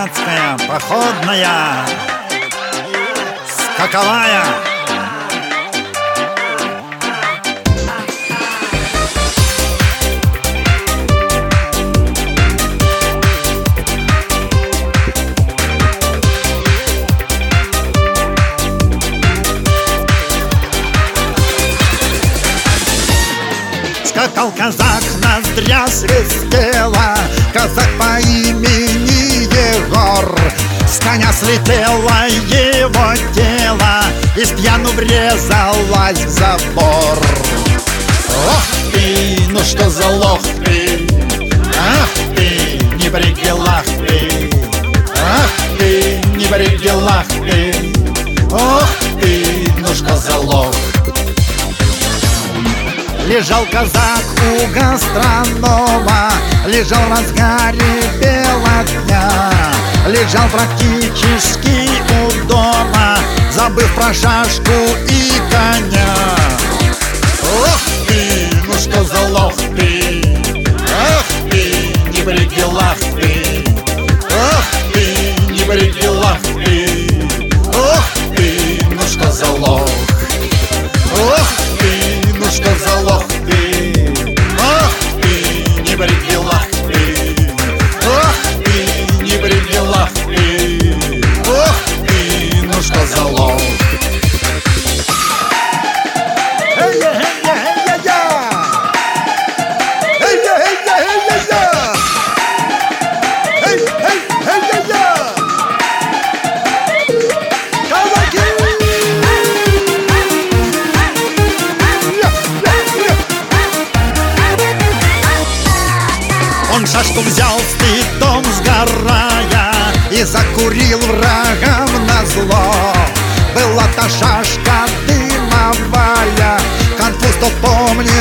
казацкая, походная, скаковая. Скакал казак, ноздря свистела, казак по имени Егор. С коня слетело его тело, и с пьяну врезалась в забор. Ох ты, ну что за лох ты! Ах ты, не при делах ты! Ах ты, не при делах ты! Ох ты, ну что за лох! Лежал казак у гастронома, лежал в разгаре бела дня, лежал практически у дома, забыв про шашку и коня. Ох ты, ну что за лох ты! Ах ты, не при делах ты! Ах ты, не при делах ты! Ох ты, ну что за лох! Ох ты, ну что за лох ты! Ох ты, не при делах ты! Ох ты, не при делах ты! Ох ты, ну что за лох! Он шашку взял, стыдом сгорая, и закурил врагам назло. Была та шашка дымовая, конфуз тот помнит